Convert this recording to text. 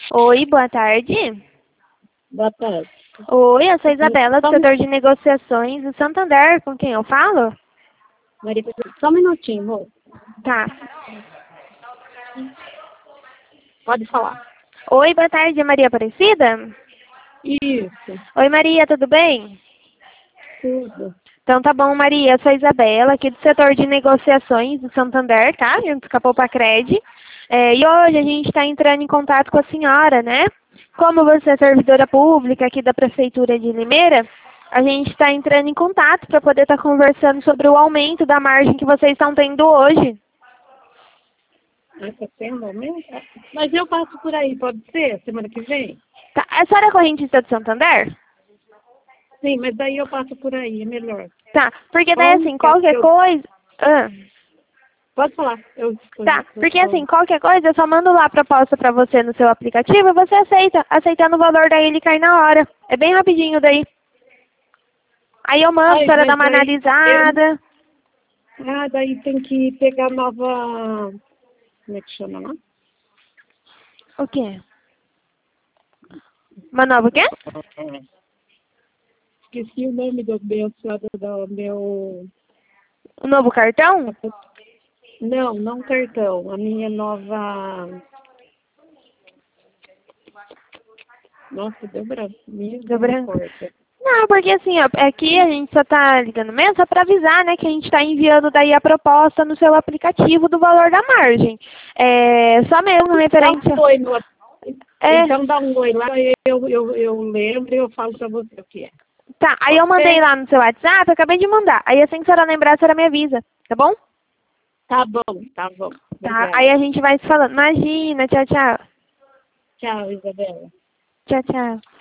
Oi, boa tarde. Boa tarde. Oi, eu sou a Isabela, do setor de negociações do Santander. Com quem eu falo? Maria, só um minutinho, amor. Tá. Pode falar. Oi, boa tarde, é Maria Aparecida? Isso, Oi, Maria, tudo bem? tudo. Então tá bom, Maria, eu sou a Isabela, aqui do setor de negociações do Santander, tá? Junto com a Poupacred. E hoje a gente está entrando em contato com a senhora, né? Como você é servidora pública aqui da Prefeitura de Limeira, a gente está entrando em contato para poder estar conversando sobre o aumento da margem que vocês estão tendo hoje. Ah, tá tendo aumento? Mas eu passo por aí, pode ser? Semana que vem? Tá? A senhora é correntista do Santander? Sim, mas daí eu passo por aí, é melhor. Tá, porque daí assim, Bom, qualquer coisa... Ah. Pode falar. Eu Tá, porque assim, qualquer coisa, eu só mando lá a proposta pra você no seu aplicativo e você aceita. Aceitando o valor, daí ele cai na hora. É bem rapidinho daí. Aí eu mando pra ela dar mas uma daí analisada. daí tem que pegar nova... Como é que chama lá? O quê? Uma nova o quê? Esqueci o nome do meu... Um novo cartão? Não cartão. A minha nova... Nossa, deu branco. Deu branco? Misericórdia. Não, porque assim, ó, aqui a gente só tá ligando mesmo só pra avisar, né, que a gente tá enviando daí a proposta no seu aplicativo do valor da margem. É, só mesmo referente Dá um oi no... É, Então dá um oi lá, eu lembro e eu falo pra você o que é. tá, aí eu Pode mandei ser? lá no seu WhatsApp, eu acabei de mandar. Aí assim que a senhora lembrar, a senhora me avisa, tá bom? Tá bom, tá bom. Tá, Obrigada. aí a gente vai se falando. Imagina, tchau, tchau. Tchau, Isabela. Tchau, tchau.